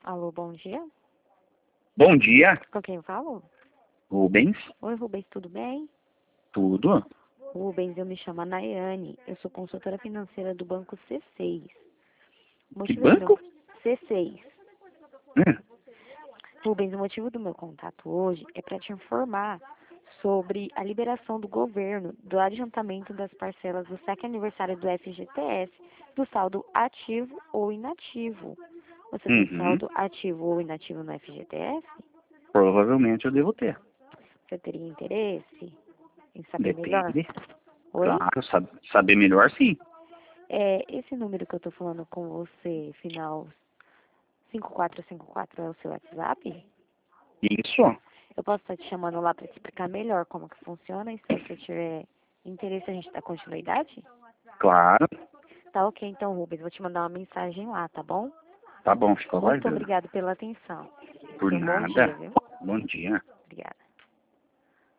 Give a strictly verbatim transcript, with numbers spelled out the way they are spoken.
Alô, bom dia. Bom dia, Com quem eu falo? Rubens. Oi, Rubens, tudo bem? Tudo? Rubens, eu me chamo Nayane. Eu sou consultora financeira do Banco C seis. O Que motivo do banco? meu... C seis. Hum, Rubens, o motivo do meu contato hoje é para te informar sobre a liberação do governo do adiantamento das parcelas do sétimo aniversário do F G T S, do saldo ativo ou inativo. Você tem uhum. saldo ativo ou inativo no F G T S? Provavelmente eu devo ter. Você teria interesse em saber melhor? Depende. Oi? Claro, sab- saber melhor sim. É, esse número que eu tô falando com você, final cinco quatro cinco quatro, é o seu WhatsApp? Isso. Eu posso estar te chamando lá para te explicar melhor como que funciona e se você tiver interesse a gente dá continuidade? Claro. Tá ok, então, Rubens, vou te mandar uma mensagem lá, tá bom? Tá bom, fica Muito aguardando. obrigado pela atenção. Por Tenha um bom dia, nada. viu? Bom dia.